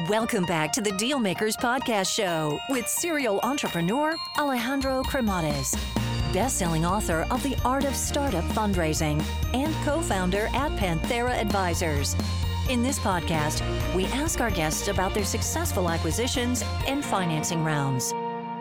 Welcome back to the Dealmakers Podcast Show with serial entrepreneur Alejandro Cremades, best-selling author of The Art of Startup Fundraising and co-founder at Panthera Advisors. In this podcast, we ask our guests about their successful acquisitions and financing rounds.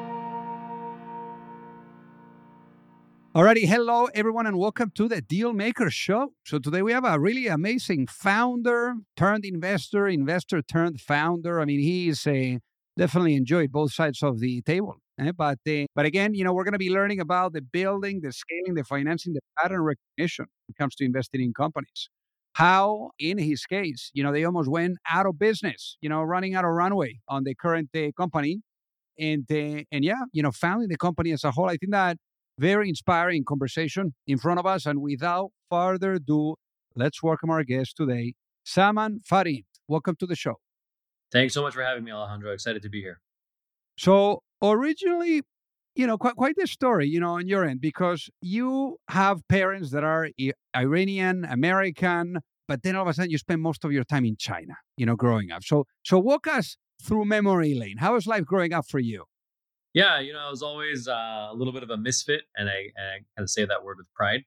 Alrighty, hello everyone and welcome to the Dealmaker Show. So today we have a really amazing founder turned investor, investor turned founder. I mean, he's definitely enjoyed both sides of the table. But again, we're going to be learning about the building, the scaling, the financing, the pattern recognition when it comes to investing in companies. How, in his case, they almost went out of business, running out of runway on the current company. And founding the company as a whole. I think that very inspiring conversation in front of us. And without further ado, let's welcome our guest today, Saman Farid. Welcome to the show. Thanks so much for having me, Alejandro. Excited to be here. So originally, quite the story, on your end, because you have parents that are Iranian, American, but then all of a sudden you spend most of your time in China, growing up. So walk us through memory lane. How was life growing up for you? Yeah, I was always a little bit of a misfit, and I kind of say that word with pride.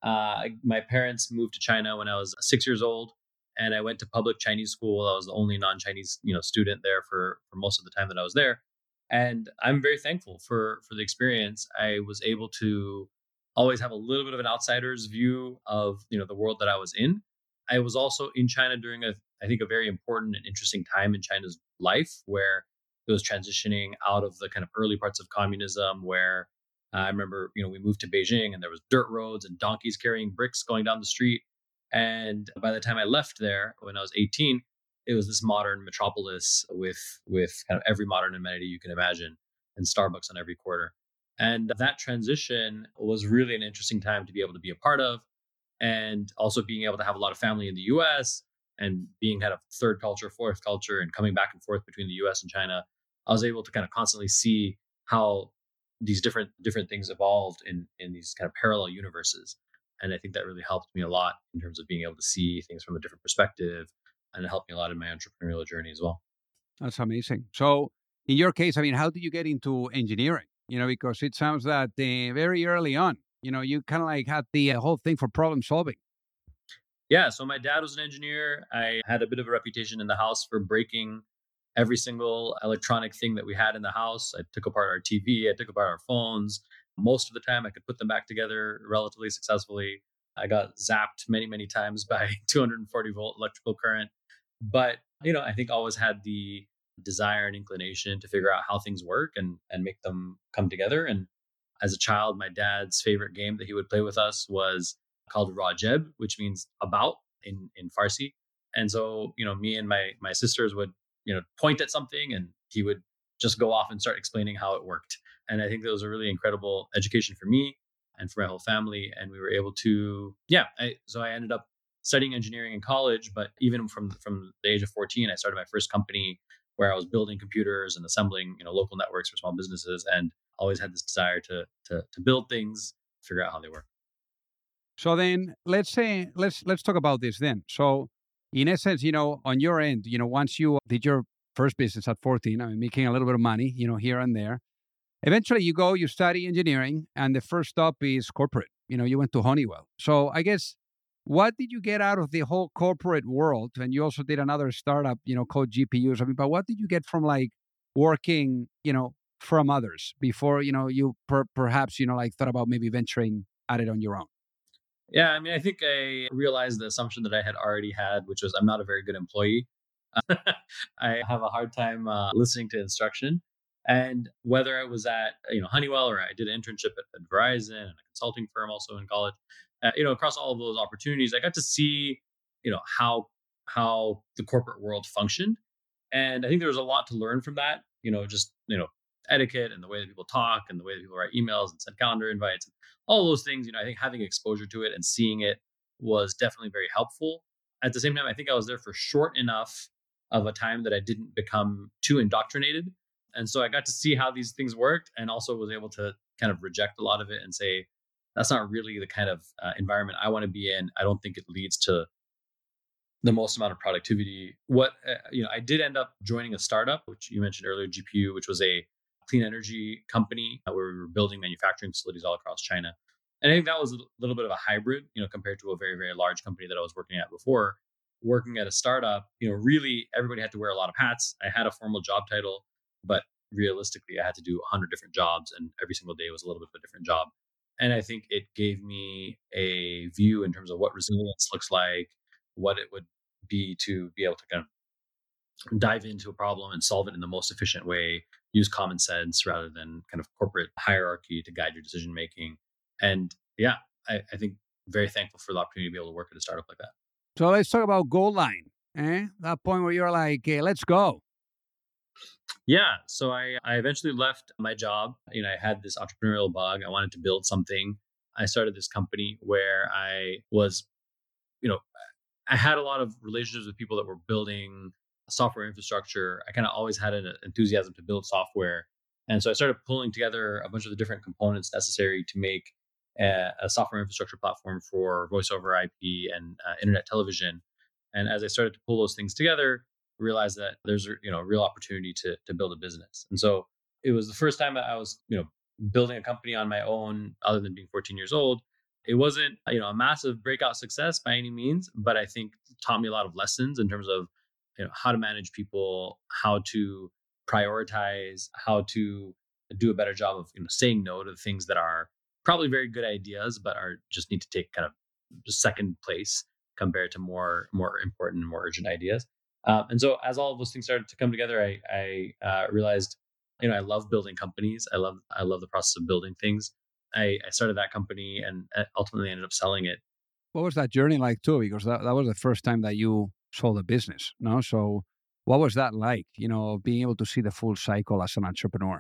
My parents moved to China when I was 6 years old, and I went to public Chinese school. I was the only non-Chinese, student there for most of the time that I was there, and I'm very thankful for the experience. I was able to always have a little bit of an outsider's view of the world that I was in. I was also in China during I think a very important and interesting time in China's life where it was transitioning out of the kind of early parts of communism where I remember, we moved to Beijing and there was dirt roads and donkeys carrying bricks going down the street. And by the time I left there, when I was 18, it was this modern metropolis with kind of every modern amenity you can imagine and Starbucks on every corner. And that transition was really an interesting time to be able to be a part of. And also being able to have a lot of family in the US and being kind of third culture, fourth culture, and coming back and forth between the US and China, I was able to kind of constantly see how these different things evolved in these kind of parallel universes. And I think that really helped me a lot in terms of being able to see things from a different perspective. And it helped me a lot in my entrepreneurial journey as well. That's amazing. So in your case, I mean, how did you get into engineering? Because it sounds that very early on, you kind of like had the whole thing for problem solving. Yeah. So my dad was an engineer. I had a bit of a reputation in the house for breaking every single electronic thing that we had in the house. I took apart our TV, I took apart our phones. Most of the time I could put them back together relatively successfully. I got zapped many, many times by 240 volt electrical current. But, I think I always had the desire and inclination to figure out how things work and make them come together. And as a child, my dad's favorite game that he would play with us was called Rajeb, which means about in Farsi. And so, me and my sisters would point at something and he would just go off and start explaining how it worked. And I think that was a really incredible education for me and for my whole family. And we were able to, so I ended up studying engineering in college, but even from the age of 14, I started my first company where I was building computers and assembling, local networks for small businesses, and always had this desire to build things, figure out how they work. So then let's talk about this then. So in essence, on your end, once you did your first business at 14, I mean, making a little bit of money, here and there, eventually you study engineering, and the first stop is corporate. You went to Honeywell. So I guess, what did you get out of the whole corporate world? And you also did another startup, called GPUs. I mean, but what did you get from like working, from others before, you perhaps, thought about maybe venturing at it on your own? Yeah, I mean, I think I realized the assumption that I had already had, which was I'm not a very good employee. I have a hard time listening to instruction. And whether I was at Honeywell or I did an internship at Verizon and a consulting firm also in college, across all of those opportunities, I got to see how the corporate world functioned, and I think there was a lot to learn from that. Just etiquette and the way that people talk and the way that people write emails and send calendar invites and all those things. I think having exposure to it and seeing it was definitely very helpful. At the same time, I think I was there for short enough of a time that I didn't become too indoctrinated. And so I got to see how these things worked and also was able to kind of reject a lot of it and say, that's not really the kind of environment I want to be in. I don't think it leads to the most amount of productivity. I did end up joining a startup, which you mentioned earlier, GPU, which was a clean energy company where we were building manufacturing facilities all across China. And I think that was a little bit of a hybrid, compared to a very, very large company that I was working at before. Working at a startup, really everybody had to wear a lot of hats. I had a formal job title, but realistically, I had to do 100 different jobs, and every single day was a little bit of a different job. And I think it gave me a view in terms of what resilience looks like, what it would be to be able to kind of dive into a problem and solve it in the most efficient way, use common sense rather than kind of corporate hierarchy to guide your decision making. And yeah, I think very thankful for the opportunity to be able to work at a startup like that. So let's talk about goal line. That point where you're like, hey, let's go. Yeah. So I eventually left my job. I had this entrepreneurial bug. I wanted to build something. I started this company where I was, you know, I had a lot of relationships with people that were building software infrastructure. I kind of always had an enthusiasm to build software. And so I started pulling together a bunch of the different components necessary to make a software infrastructure platform for voice over IP and internet television. And as I started to pull those things together, realized that there's a real opportunity to build a business. And so it was the first time that I was building a company on my own, other than being 14 years old. It wasn't a massive breakout success by any means, but I think it taught me a lot of lessons in terms of how to manage people, how to prioritize, how to do a better job of saying no to things that are probably very good ideas, but are just need to take kind of second place compared to more important and more urgent ideas. And so as all of those things started to come together, I realized, I love building companies. I love the process of building things. I started that company and ultimately ended up selling it. What was that journey like too? Because that was the first time that you sold a business, no? So what was that like, being able to see the full cycle as an entrepreneur?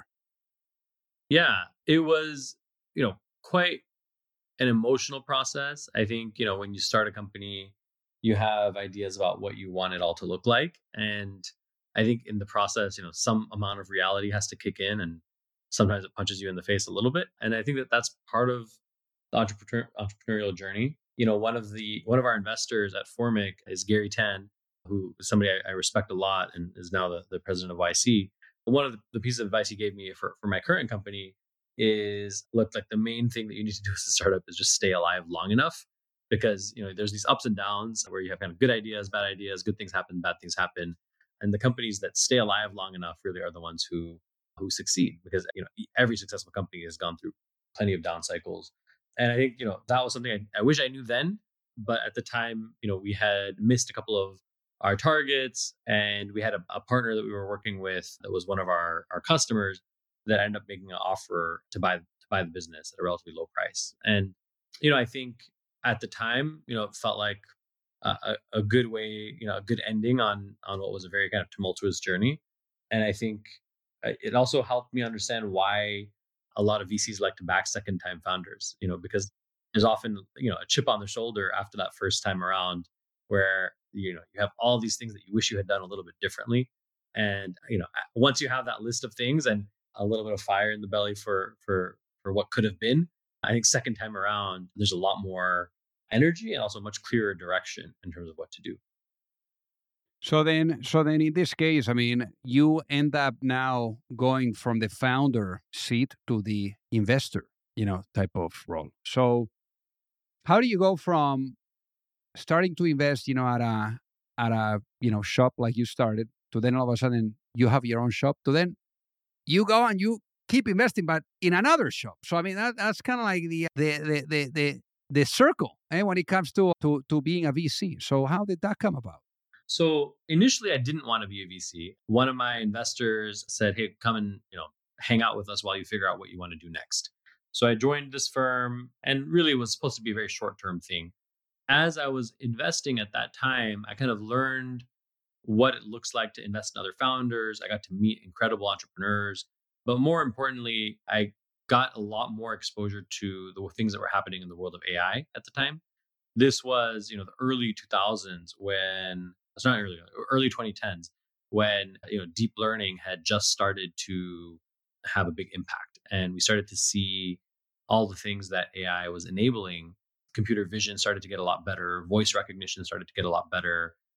Yeah, it was, quite an emotional process. I think, when you start a company, you have ideas about what you want it all to look like. And I think in the process, some amount of reality has to kick in, and sometimes it punches you in the face a little bit. And I think that that's part of the entrepreneurial journey. One of our investors at Formic is Gary Tan, who is somebody I respect a lot and is now the president of YC. One of the pieces of advice he gave me for my current company is, look, like the main thing that you need to do as a startup is just stay alive long enough, because there's these ups and downs where you have kind of good ideas, bad ideas, good things happen, bad things happen. And the companies that stay alive long enough really are the ones who succeed, because every successful company has gone through plenty of down cycles. And I think that was something I wish I knew then, but at the time we had missed a couple of our targets, and we had a partner that we were working with that was one of our customers that ended up making an offer to buy the business at a relatively low price. And I think at the time it felt like a good way, a good ending on what was a very kind of tumultuous journey. And I think it also helped me understand why a lot of VCs like to back second time founders, because there's often, a chip on the shoulder after that first time around, where, you have all these things that you wish you had done a little bit differently. And, once you have that list of things and a little bit of fire in the belly for what could have been, I think second time around, there's a lot more energy and also much clearer direction in terms of what to do. So then in this case, I mean, you end up now going from the founder seat to the investor, type of role. So how do you go from starting to invest, at a shop like you started, to then all of a sudden you have your own shop, to then you go and you keep investing, but in another shop? So I mean, that's kind of like the circle, when it comes to being a VC. So how did that come about? So initially, I didn't want to be a VC. One of my investors said, "Hey, come and hang out with us while you figure out what you want to do next." So I joined this firm, and really it was supposed to be a very short-term thing. As I was investing at that time, I kind of learned what it looks like to invest in other founders. I got to meet incredible entrepreneurs, but more importantly, I got a lot more exposure to the things that were happening in the world of AI at the time. This was, the early 2000s when it's not early 2010s, when deep learning had just started to have a big impact, and we started to see all the things that AI was enabling. Computer vision started to get a lot better, voice recognition started to get a lot better,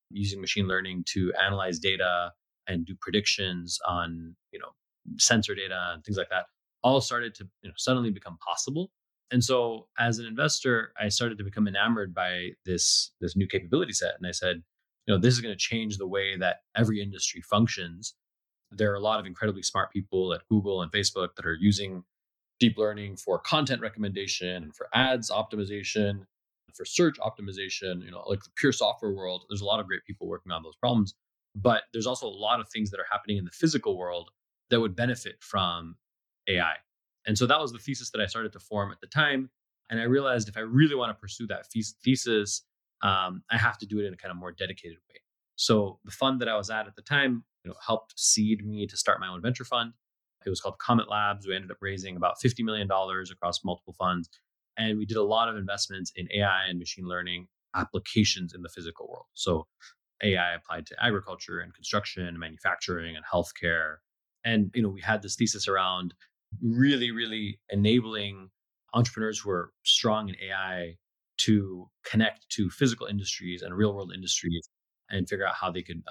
using machine learning to analyze data and do predictions on, sensor data and things like that, all started to suddenly become possible. And so as an investor, I started to become enamored by this new capability set. And I said, this is going to change the way that every industry functions. There are a lot of incredibly smart people at Google and Facebook that are using deep learning for content recommendation, for ads optimization, for search optimization, like the pure software world. There's a lot of great people working on those problems. But there's also a lot of things that are happening in the physical world that would benefit from AI. And so that was the thesis that I started to form at the time. And I realized if I really want to pursue that thesis, I have to do it in a kind of more dedicated way. So the fund that I was at the time, helped seed me to start my own venture fund. It was called Comet Labs. We ended up raising about $50 million across multiple funds. And we did a lot of investments in AI and machine learning applications in the physical world. So AI applied to agriculture and construction and manufacturing and healthcare. And, we had this thesis around really, really enabling entrepreneurs who are strong in AI to connect to physical industries and real world industries and figure out how they could,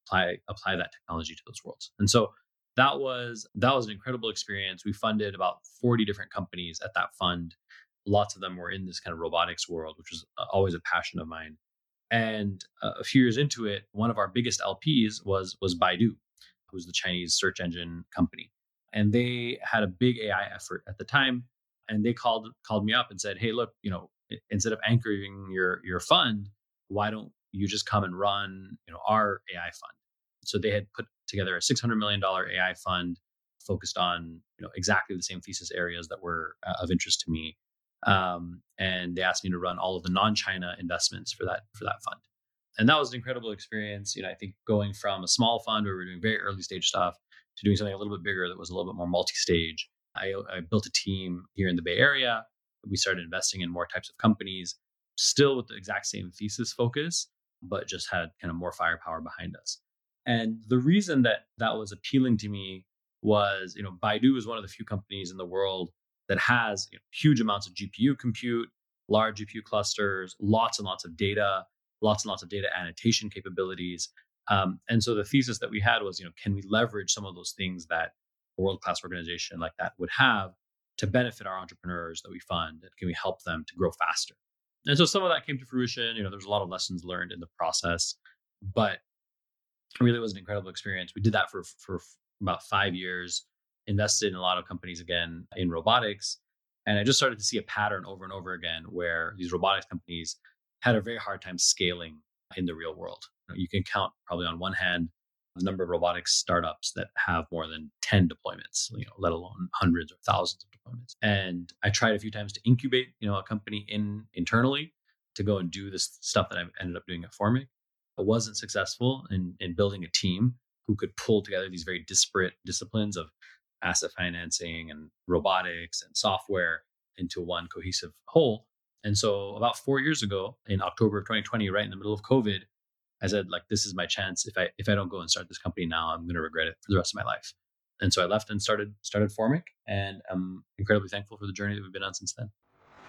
apply that technology to those worlds. And so that was an incredible experience. We funded about 40 different companies at that fund. Lots of them were in this kind of robotics world, which was always a passion of mine. And a few years into it, one of our biggest LPs was Baidu, who's the Chinese search engine company. And they had a big AI effort at the time. And they called me up and said, hey, look, instead of anchoring your fund, why don't you just come and run, our AI fund? So they had put together a $600 million AI fund focused on, exactly the same thesis areas that were of interest to me. And they asked me to run all of the non-China investments for that fund. And that was an incredible experience. I think going from a small fund where we were doing very early stage stuff to doing something a little bit bigger that was a little bit more multi-stage. I built a team here in the Bay Area. We started investing in more types of companies, still with the exact same thesis focus, but just had kind of more firepower behind us. And the reason that was appealing to me was, Baidu is one of the few companies in the world that has huge amounts of GPU compute, large GPU clusters, lots and lots of data, lots and lots of data annotation capabilities. And so the thesis that we had was, can we leverage some of those things that a world-class organization like that would have to benefit our entrepreneurs that we fund? And can we help them to grow faster? And so some of that came to fruition. There's a lot of lessons learned in the process, but really was an incredible experience. We did that for about 5 years, invested in a lot of companies again in robotics. And I just started to see a pattern over and over again where these robotics companies had a very hard time scaling in the real world. You can count probably on one hand the number of robotics startups that have more than 10 deployments, let alone hundreds or thousands of deployments. And I tried a few times to incubate, a company internally to go and do this stuff that I ended up doing at Formic. I wasn't successful in building a team who could pull together these very disparate disciplines of asset financing and robotics and software into one cohesive whole. And so about 4 years ago, in October of 2020, right in the middle of COVID, I said, this is my chance. If I don't go and start this company now, I'm going to regret it for the rest of my life. And so I left and started Formic, and I'm incredibly thankful for the journey that we've been on since then.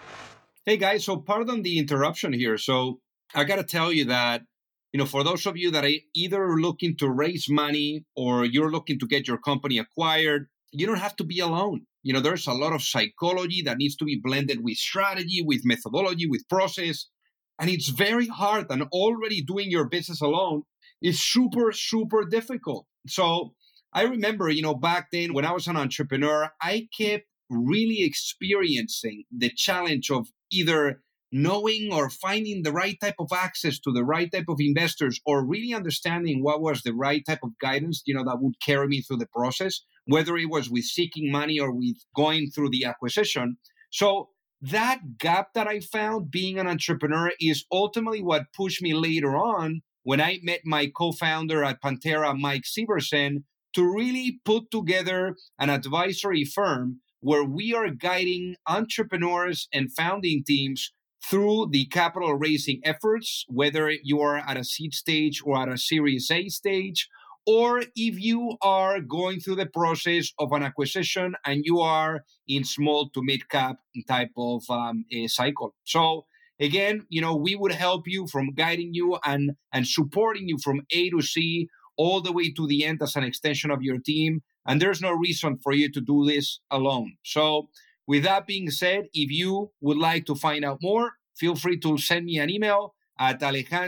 Hey guys, so pardon the interruption here. So I got to tell you that, for those of you that are either looking to raise money or you're looking to get your company acquired, you don't have to be alone. There's a lot of psychology that needs to be blended with strategy, with methodology, with process. And it's very hard. And already doing your business alone is super, super difficult. So I remember, back then when I was an entrepreneur, I kept really experiencing the challenge of either knowing or finding the right type of access to the right type of investors, or really understanding what was the right type of guidance, that would carry me through the process, whether it was with seeking money or with going through the acquisition. So that gap that I found being an entrepreneur is ultimately what pushed me later on when I met my co-founder at Pantera, Mike Severson, to really put together an advisory firm where we are guiding entrepreneurs and founding teams through the capital raising efforts, whether you are at a seed stage or at a Series A stage, or if you are going through the process of an acquisition and you are in small to mid cap type of cycle. So Again, we would help you from guiding you and supporting you from A to C all the way to the end as an extension of your team. And there's no reason for you to do this alone. So with that being said, if you would like to find out more, feel free to send me an email at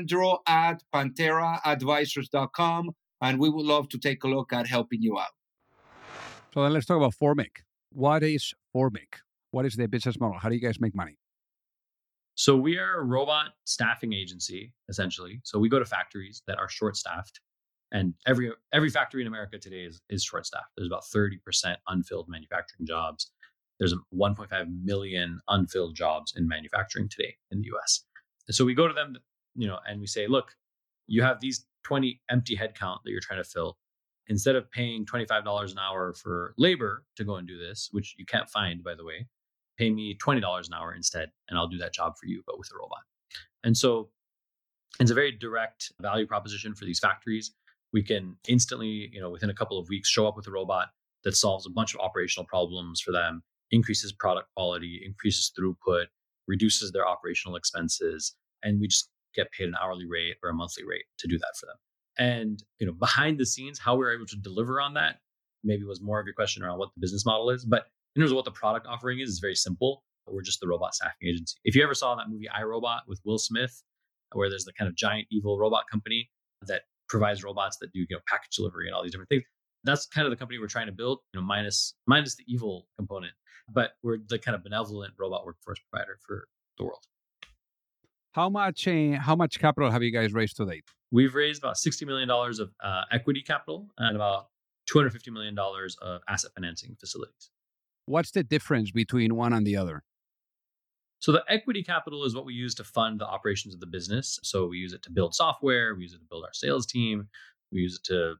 alejandro@panteraadvisors.com, and we would love to take a look at helping you out. So then let's talk about Formic. What is Formic? What is the business model? How do you guys make money? So we are a robot staffing agency, essentially. So we go to factories that are short-staffed, and every factory in America today is short-staffed. There's about 30% unfilled manufacturing jobs. There's 1.5 million unfilled jobs in manufacturing today in the US. And so we go to them, and we say, look, you have these 20 empty headcount that you're trying to fill. Instead of paying $25 an hour for labor to go and do this, which you can't find, by the way, pay me $20 an hour instead, and I'll do that job for you, but with a robot. And so it's a very direct value proposition for these factories. We can instantly, within a couple of weeks, show up with a robot that solves a bunch of operational problems for them, increases product quality, increases throughput, reduces their operational expenses, and we just get paid an hourly rate or a monthly rate to do that for them. And behind the scenes, how we're able to deliver on that maybe was more of your question around what the business model is. But in terms of what the product offering is very simple. We're just the robot staffing agency. If you ever saw that movie iRobot with Will Smith, where there's the kind of giant evil robot company that provides robots that do package delivery and all these different things, that's kind of the company we're trying to build, minus the evil component. But we're the kind of benevolent robot workforce provider for the world. How much capital have you guys raised to date? We've raised about $60 million of equity capital and about $250 million of asset financing facilities. What's the difference between one and the other? So the equity capital is what we use to fund the operations of the business. So we use it to build software, we use it to build our sales team, we use it to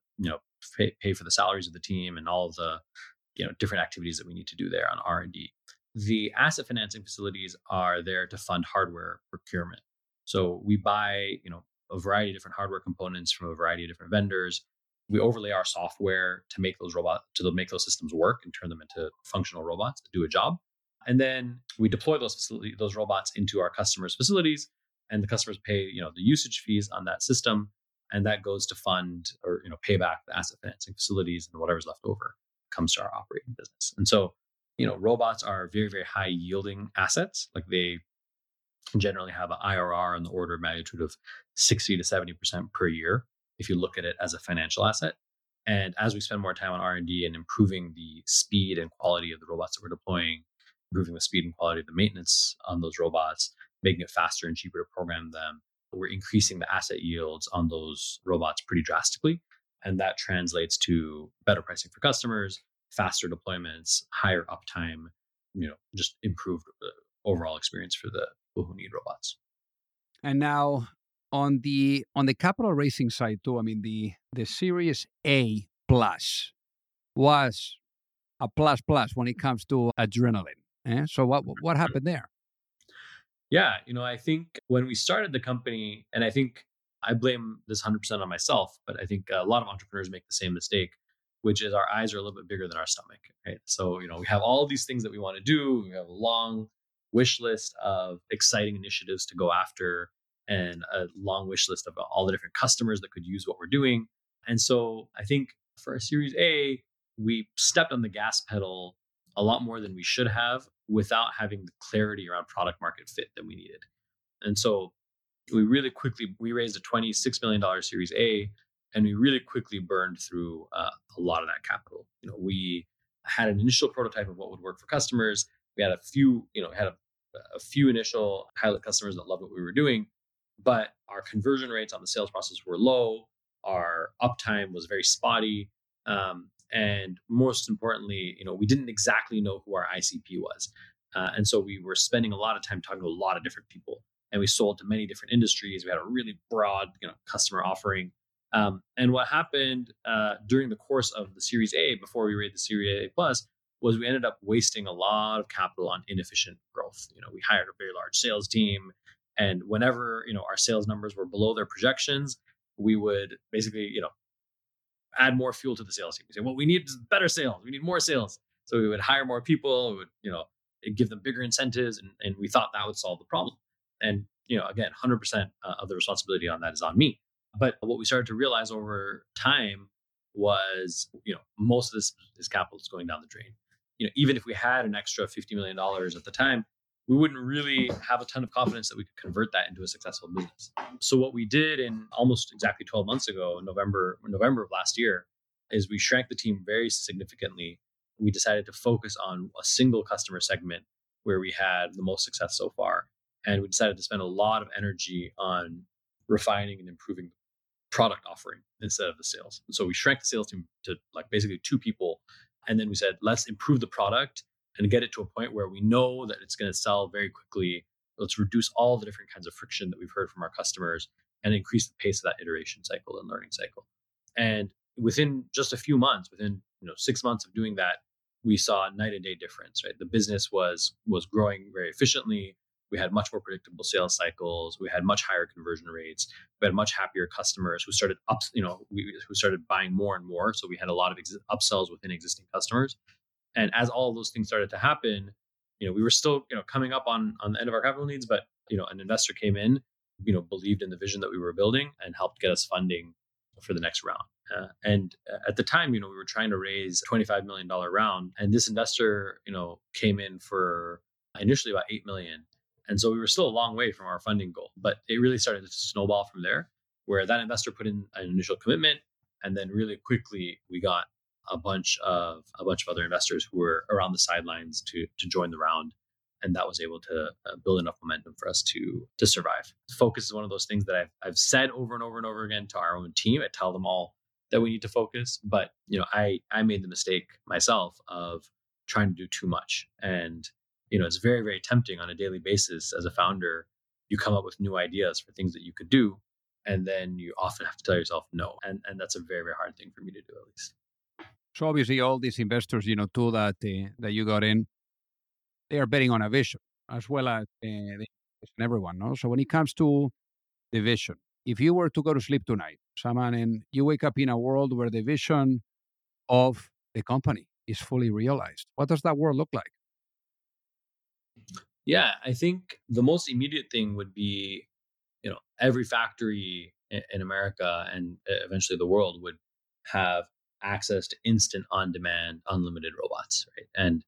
pay for the salaries of the team and all of the different activities that we need to do there on R&D. The asset financing facilities are there to fund hardware procurement. So we buy a variety of different hardware components from a variety of different vendors. We overlay our software to make those those systems work and turn them into functional robots that do a job. And then we deploy those robots into our customers' facilities, and the customers pay the usage fees on that system, and that goes to fund or pay back the asset financing facilities, and whatever's left over comes to our operating business. And so robots are very, very high yielding assets. Like they generally have an IRR in the order of magnitude of 60 to 70% per year if you look at it as a financial asset. And as we spend more time on R&D and improving the speed and quality of the robots that we're deploying, improving the speed and quality of the maintenance on those robots, making it faster and cheaper to program them, we're increasing the asset yields on those robots pretty drastically. And that translates to better pricing for customers, faster deployments, higher uptime, just improved overall experience for the people who need robots. And now on the capital raising side too, I mean the Series A plus was a plus when it comes to adrenaline. So what happened there? Yeah, I think when we started the company, and I think I blame this 100% on myself, but I think a lot of entrepreneurs make the same mistake, which is our eyes are a little bit bigger than our stomach, right? So, we have all of these things that we want to do. We have a long wish list of exciting initiatives to go after and a long wish list of all the different customers that could use what we're doing. And so I think for a Series A, we stepped on the gas pedal a lot more than we should have without having the clarity around product market fit that we needed. And so we raised a $26 million Series A, and we really quickly burned through a lot of that capital. We had an initial prototype of what would work for customers. We had a few initial pilot customers that loved what we were doing, but our conversion rates on the sales process were low. Our uptime was very spotty. And most importantly, we didn't exactly know who our ICP was. And so we were spending a lot of time talking to a lot of different people, and we sold to many different industries. We had a really broad, customer offering. And what happened during the course of the Series A, before we raised the Series A plus, was we ended up wasting a lot of capital on inefficient growth. We hired a very large sales team, and whenever our sales numbers were below their projections, we would basically add more fuel to the sales team. We say, well, we need better sales. We need more sales. So we would hire more people. We would give them bigger incentives, and we thought that would solve the problem. And, again, 100% of the responsibility on that is on me. But what we started to realize over time was, most of this capital is going down the drain. Even if we had an extra $50 million at the time, we wouldn't really have a ton of confidence that we could convert that into a successful business. So what we did in almost exactly 12 months ago, November of last year, is we shrank the team very significantly. We decided to focus on a single customer segment where we had the most success so far. And we decided to spend a lot of energy on refining and improving the product offering instead of the sales. And so we shrank the sales team to basically 2 people. And then we said, let's improve the product and get it to a point where we know that it's going to sell very quickly. Let's reduce all the different kinds of friction that we've heard from our customers and increase the pace of that iteration cycle and learning cycle. And within just a few months, within 6 months of doing that, we saw a night and day difference. Right, the business was growing very efficiently. We had much more predictable sales cycles. We had much higher conversion rates. We had much happier customers who started who started buying more and more. So we had a lot of upsells within existing customers. And as all of those things started to happen, we were still coming up on the end of our capital needs, but an investor came in, believed in the vision that we were building and helped get us funding for the next round. And at the time, we were trying to raise a $25 million round, and this investor, came in for initially about $8 million. And so we were still a long way from our funding goal, but it really started to snowball from there, where that investor put in an initial commitment, and then really quickly we got a bunch of other investors who were around the sidelines to join the round, and that was able to build enough momentum for us to survive. Focus is one of those things that I've said over and over and over again to our own team. I tell them all that we need to focus, but I made the mistake myself of trying to do too much, and it's very, very tempting on a daily basis as a founder. You come up with new ideas for things that you could do, and then you often have to tell yourself no, and that's a very, very hard thing for me to do, at least. So obviously, all these investors, too, that you got in, they are betting on a vision as well as everyone. No, so when it comes to the vision, if you were to go to sleep tonight, Saman, and you wake up in a world where the vision of the company is fully realized, what does that world look like? Yeah, I think the most immediate thing would be, every factory in America and eventually the world would have access to instant on-demand, unlimited robots, right? And,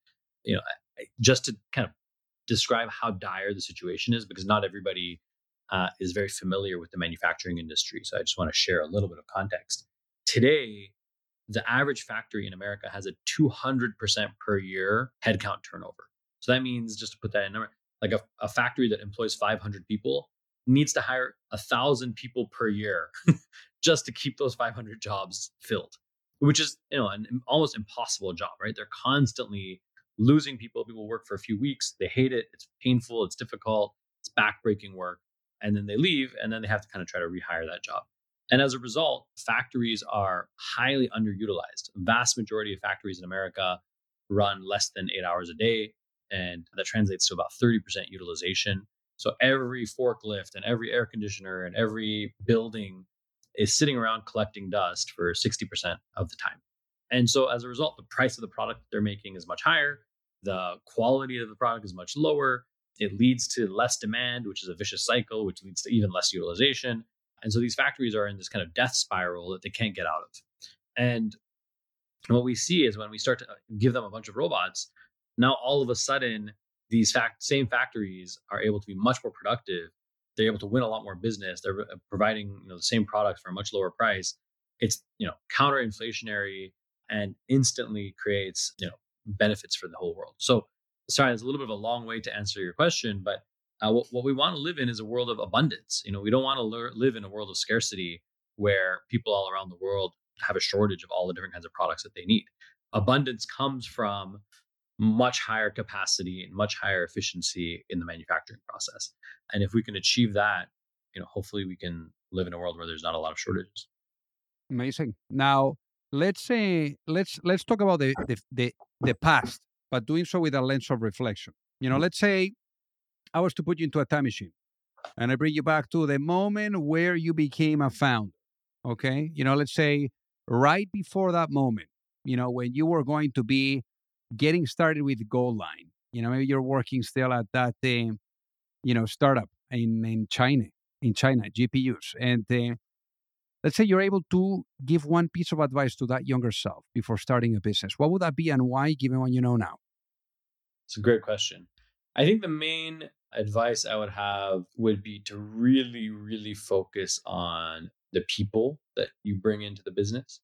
just to kind of describe how dire the situation is, because not everybody is very familiar with the manufacturing industry. So I just want to share a little bit of context. Today, the average factory in America has a 200% per year headcount turnover. So that means, just to put that in number, like a factory that employs 500 people needs to hire 1,000 people per year just to keep those 500 jobs filled, which is, an almost impossible job, right? They're constantly losing people. People work for a few weeks. They hate it. It's painful. It's difficult. It's backbreaking work. And then they leave, and then they have to kind of try to rehire that job. And as a result, factories are highly underutilized. The vast majority of factories in America run less than 8 hours a day, and that translates to about 30% utilization. So every forklift and every air conditioner and every building is sitting around collecting dust for 60% of the time. And so as a result, the price of the product they're making is much higher. The quality of the product is much lower. It leads to less demand, which is a vicious cycle, which leads to even less utilization. And so these factories are in this kind of death spiral that they can't get out of. And what we see is when we start to give them a bunch of robots, now all of a sudden, these same factories are able to be much more productive. They're able to win a lot more business. They're providing the same product for a much lower price. It's counter-inflationary and instantly creates benefits for the whole world. So sorry, it's a little bit of a long way to answer your question, but what we want to live in is a world of abundance. We don't want to live in a world of scarcity where people all around the world have a shortage of all the different kinds of products that they need. Abundance comes from much higher capacity and much higher efficiency in the manufacturing process. And if we can achieve that, hopefully we can live in a world where there's not a lot of shortages. Amazing. Now, let's talk about the past, but doing so with a lens of reflection. Let's say I was to put you into a time machine and I bring you back to the moment where you became a founder. Okay. Let's say right before that moment, when you were going to be getting started with Goldline, maybe you're working still at that, startup in China, GPUs. And let's say you're able to give one piece of advice to that younger self before starting a business. What would that be and why, given what you know now? It's a great question. I think the main advice I would have would be to really, really focus on the people that you bring into the business.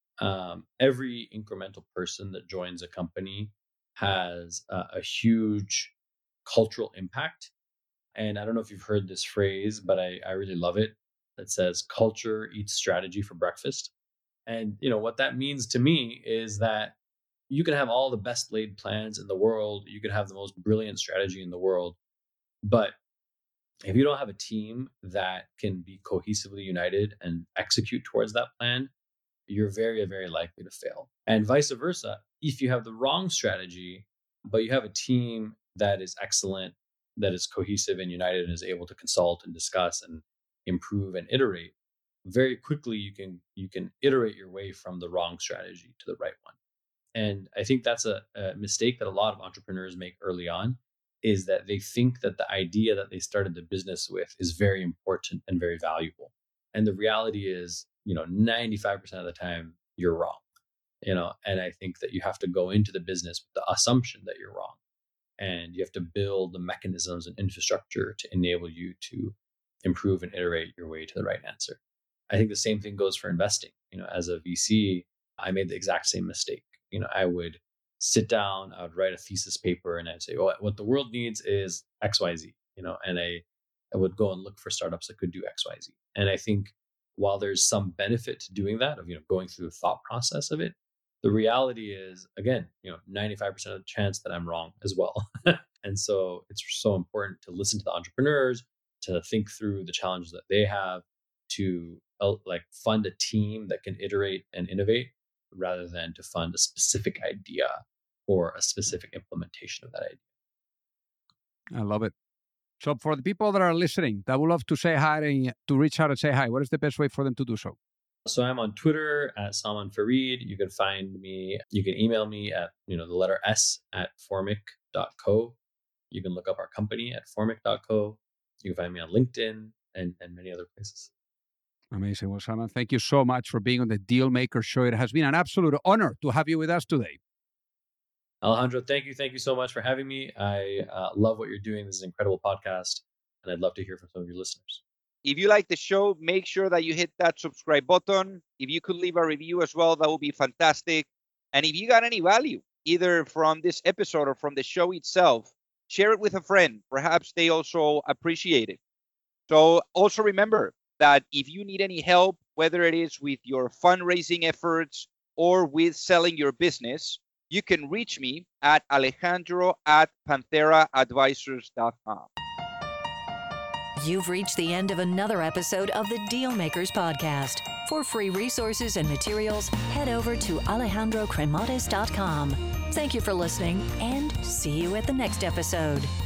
Every incremental person that joins a company has a huge cultural impact. And I don't know if you've heard this phrase, but I really love it. That says culture eats strategy for breakfast. And what that means to me is that you can have all the best laid plans in the world. You could have the most brilliant strategy in the world. But if you don't have a team that can be cohesively united and execute towards that plan, you're very, very likely to fail. And vice versa, if you have the wrong strategy, but you have a team that is excellent, that is cohesive and united and is able to consult and discuss and improve and iterate, very quickly you can iterate your way from the wrong strategy to the right one. And I think that's a mistake that a lot of entrepreneurs make early on, is that they think that the idea that they started the business with is very important and very valuable. And the reality is, 95% of the time you're wrong, and I think that you have to go into the business with the assumption that you're wrong. And you have to build the mechanisms and infrastructure to enable you to improve and iterate your way to the right answer. I think the same thing goes for investing. As a VC, I made the exact same mistake. I would sit down, I would write a thesis paper, and I'd say, what the world needs is XYZ, and I would go and look for startups that could do XYZ. And I think while there's some benefit to doing that, of, going through the thought process of it, the reality is, again, 95% of the chance that I'm wrong as well. And so it's so important to listen to the entrepreneurs, to think through the challenges that they have, to fund a team that can iterate and innovate, rather than to fund a specific idea or a specific implementation of that idea. I love it. So for the people that are listening that would love to say hi, to reach out and say hi, what is the best way for them to do so? So I'm on Twitter at Salman Farid. You can find me, you can email me at, the letter S at formic.co. You can look up our company at formic.co. You can find me on LinkedIn and many other places. Amazing. Well, Salman, thank you so much for being on the Dealmaker Show. It has been an absolute honor to have you with us today. Alejandro, thank you. Thank you so much for having me. I love what you're doing. This is an incredible podcast, and I'd love to hear from some of your listeners. If you like the show, make sure that you hit that subscribe button. If you could leave a review as well, that would be fantastic. And if you got any value, either from this episode or from the show itself, share it with a friend. Perhaps they also appreciate it. So also remember that if you need any help, whether it is with your fundraising efforts or with selling your business, you can reach me at alejandro@pantheraadvisors.com. You've reached the end of another episode of the Dealmakers Podcast. For free resources and materials, head over to alejandrocremades.com. Thank you for listening, and see you at the next episode.